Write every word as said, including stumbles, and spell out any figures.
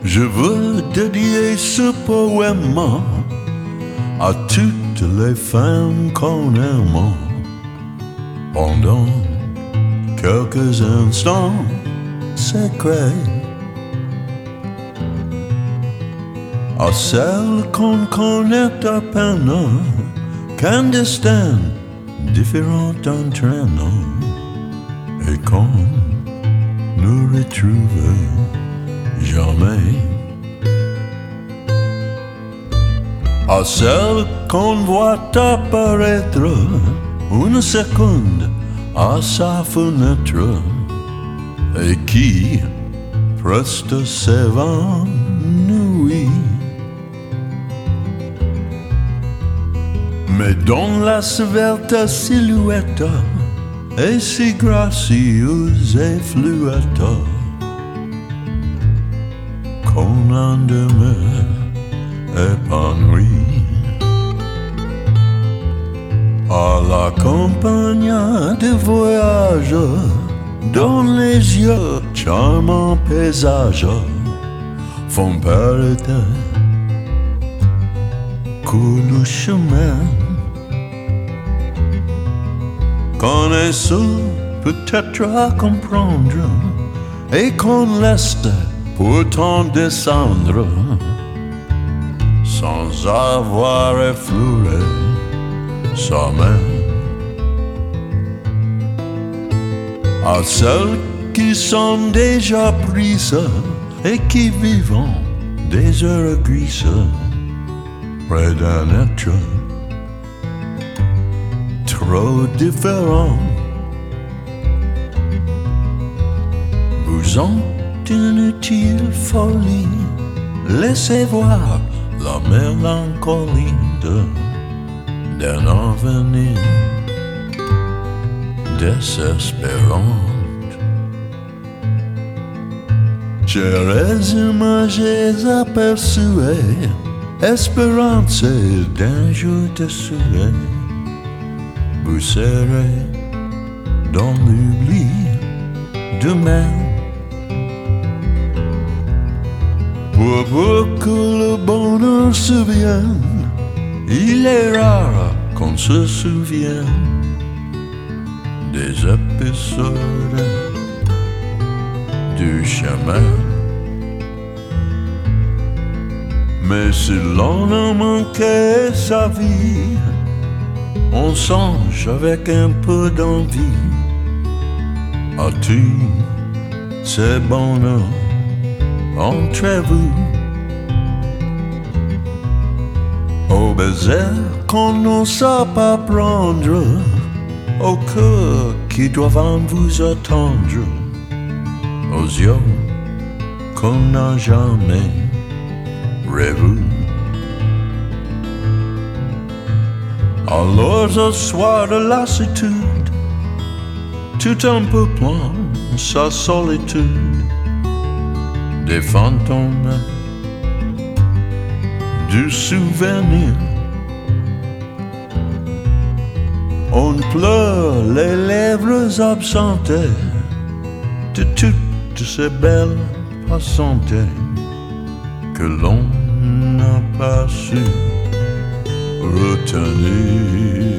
Je veux dédier ce poème à toutes les femmes qu'on aime pendant quelques instants secrets, à celles qu'on connaît à peine, qu'un destin différent entraîne et qu'on ne retrouve jamais. À celle qu'on voit apparaître une seconde à sa fenêtre et qui presque s'évanouit. Mais dont la svelte silhouette est si gracieuse et fluette qu'on en demeure épanoui. À la campagne de voyage, dans les yeux charmants paysages font perdre que le chemin qu'on est seul peut-être à comprendre et qu'on laisse pourtant descendre sans avoir effleuré sa main. À celles qui sont déjà prises et qui vivent des heures grises près d'un être trop différent, vous en inutile folie, laissez voir la mélancolie d'un avenir désespérant. Chères images aperçues, espérance d'un jour de soleil, vous serez dans l'oubli demain. Pour peu que le bonheur se vienne, il est rare qu'on se souvienne des épisodes du chemin. Mais si l'on a manqué sa vie, on songe avec un peu d'envie à tous ces bonheurs entre vous, au baiser qu'on n'ose pas prendre, au cœur qui doivent vous attendre, aux yeux qu'on n'a jamais rêvé. Alors au soir de lassitude, tout un peu plein sa solitude, des fantômes du souvenir. On pleure les lèvres absentées de toutes ces belles passantes que l'on n'a pas su retenir.